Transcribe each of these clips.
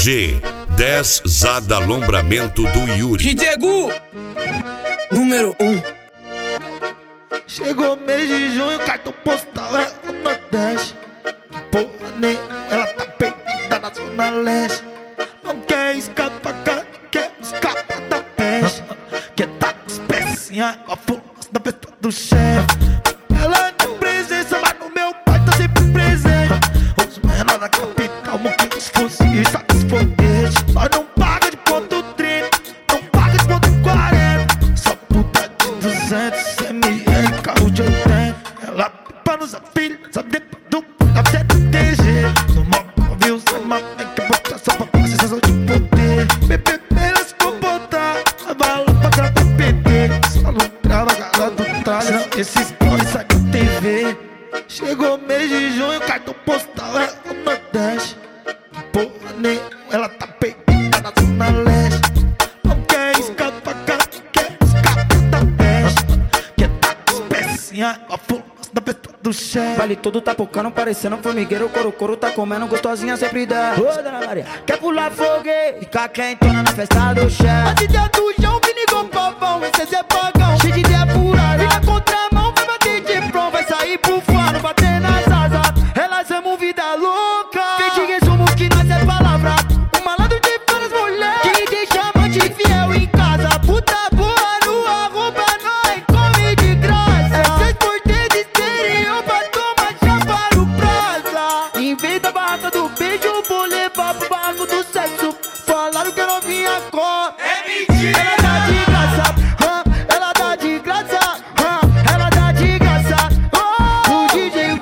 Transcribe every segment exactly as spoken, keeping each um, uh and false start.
G dez Zada Lombramento do Yuri. D J Gu, número um. Chegou mês de junho, cartão postal é o Nordeste. Porra, nem ela tá perdida na Zona Leste. Não quer escapar, quer escapar da peste. Quer tá com os pecinhas com a fumaça da festa do chefe. Ela não presença, mas no meu pai tá sempre presente. Os menores da capital, moquinhos, fuzis, sacos, foguetes. Nós não paga de ponto trinta, não paga de ponto quarenta. Só puta de duzentos, C M L, carro de oitenta. Ela pipa nos afilhos, sabe depois do da T G. No móvel, viu, sem mamãe que bota só pra ter sensação de poder. Bebê, ela se comportar, a bala pra cada P T. Só não trava a galera do tralha, não, esses stories sai da T V. Chegou mês de junho, cartão postal é o Nordeste. Porra, nem ela tá perdida na Zona Leste. Não quer escapar, quer escapar da peste. Quer tá com os pecinhas com a fumaça da festa do chefe. Vale tudo tá pocando, parecendo um formigueiro. Coro, coro tá comendo, gostosinha sempre dá. Ô, Dona Maria, quer pular foguete? Fica quentona na festa do chefe. Antes de do João, vini com povão, esse é pagão. Cheio de ideia pura, vira contramão, vai bater de prom, vai sair bufando, bater nas asas. Elas amam vida louca. Vem de resumo que nós é palavra. Um malandro de várias mulheres que deixa amante fiel em casa. Puta boa no arroba, nós come de graça. É seis por dez de exterior pra tomar chapa no praça. Em vez da barraca do beijo, vou levar pro barraco do sexo. Falaram que eu não vinha com. É mentira! Ela dá de graça, hã? Ela dá de graça, hã? Ela dá de graça, oh! O D J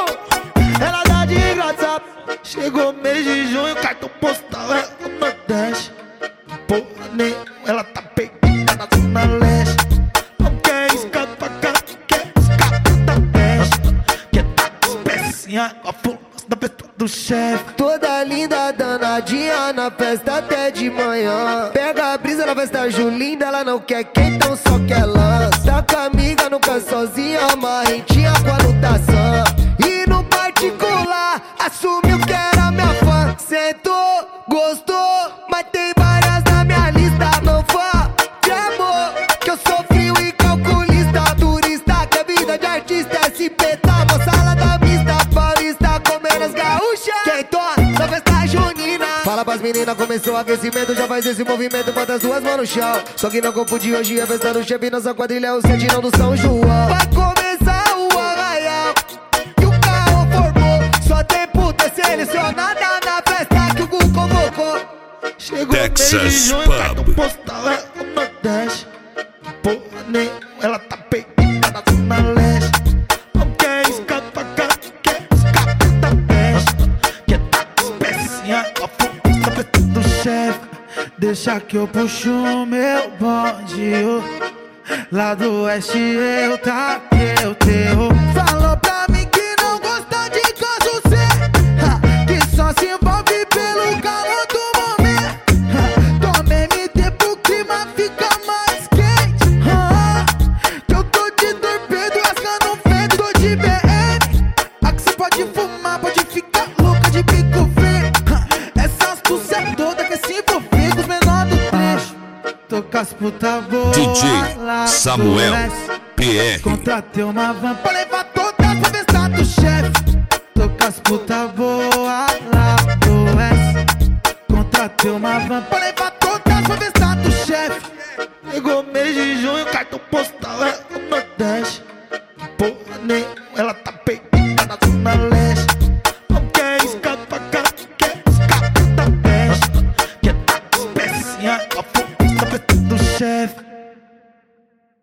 Gu, ela dá de graça. Chegou mês de junho, cartão postal é o Nordeste. Porra, nem ela tá perdida na Zona Leste. Não quer escapar, quer escapar da peste. Quer tá com os pecinhas com a fumaça da festa do chefe. Toda linda, danadinha na festa até de manhã. Pega a brisa na festa Julinda, ela não quer quem, então só quer lança. Tá com a amiga, nunca sozinha, marrentinha com a lutação. E no particular, assumiu que era minha fã. Sentou, gostou, mas tem várias na minha lista. Não fala de amor, que eu sou frio e calculista. Turista, que a vida de artista é se petar. Moçada da mista, paulista, comendo as gaúchas. Quem toca, só festa junina. Fala pras meninas, começou o aquecimento. Já faz esse movimento, bota as duas mãos no chão. Só que não confunde, hoje é festa do chefe. Nossa quadrilha é o sentinão do São João. Vai começar o arraial que o carro formou. Só tem puta selecionada na festa que o Gu convocou. Chegou Texas mês de junho, Pub. cartão postal é o Nordeste. Porra, nem ela tá perdida na Zona Leste. Não quer escapar, quer escapar da peste. Quer tá com os pecinhas com a fumaça da festa do chefe. Deixa que eu puxo o meu bonde, oh. Lá do oeste eu taquei o teu. Falou pra mim que não gosta de caso C, que só se envolve pelo calor do momento. Ha, tomei me tempo, o clima fica mais quente. Ha, que eu tô de torpedo, rasgando um vento. Tô de B M, aqui cê pode fumar, pode ficar louca de bico feio. Essa astúcia toda que se envolver com os menores do trecho. Tô com as puta boa D J lá Samuel do leste. P R. Contratei uma van pra levar todas pra festa do chefe. Tô com as puta boa lá do oeste. Contratei uma van pra levar todas pra festa do chefe. Chegou mês de junho, cartão postal é